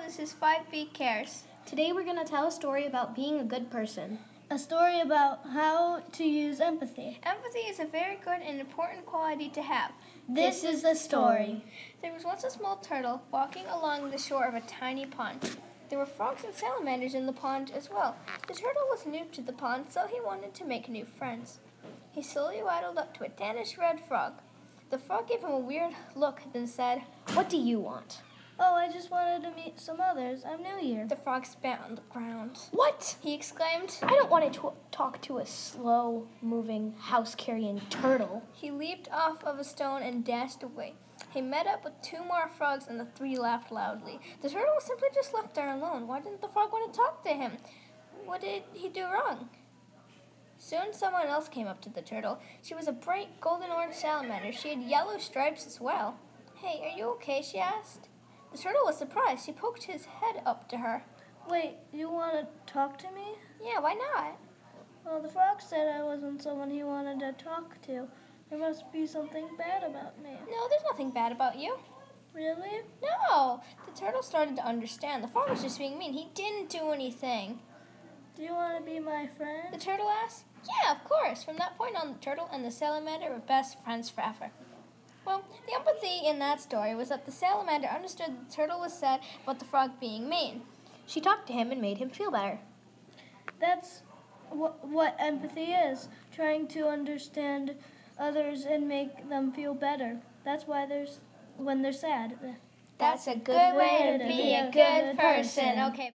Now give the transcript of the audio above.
this is 5B Cares. Today we're going to tell a story about being a good person. A story about how to use empathy. Empathy is a very good and important quality to have. This is the story. There was once a small turtle walking along the shore of a tiny pond. There were frogs and salamanders in the pond as well. The turtle was new to the pond, so he wanted to make new friends. He slowly waddled up to a Danish red frog. The frog gave him a weird look, then said, "What do you want?" "Oh, I just wanted to meet some others. I'm new here." The frog spat on the ground. "What?" He exclaimed. "I don't want to talk to a slow-moving, house-carrying turtle." He leaped off of a stone and dashed away. He met up with two more frogs, and the three laughed loudly. The turtle was simply just left there alone. Why didn't the frog want to talk to him? What did he do wrong? Soon someone else came up to the turtle. She was a bright golden-orange salamander. She had yellow stripes as well. "Hey, are you okay?" she asked. The turtle was surprised. He poked his head up to her. "Wait, you want to talk to me?" "Yeah, why not?" "Well, the frog said I wasn't someone he wanted to talk to. There must be something bad about me." "No, there's nothing bad about you." "Really?" "No." The turtle started to understand. The frog was just being mean. He didn't do anything. "Do you want to be my The friend?" turtle asked. "Yeah, of course." From that point on, the turtle and the salamander were best friends forever. Well, the empathy in that story was that the salamander understood the turtle was sad about the frog being mean. She talked to him and made him feel better. That's what empathy is, trying to understand others and make them feel better. That's why when they're sad. That's a good way to be a good person. Okay.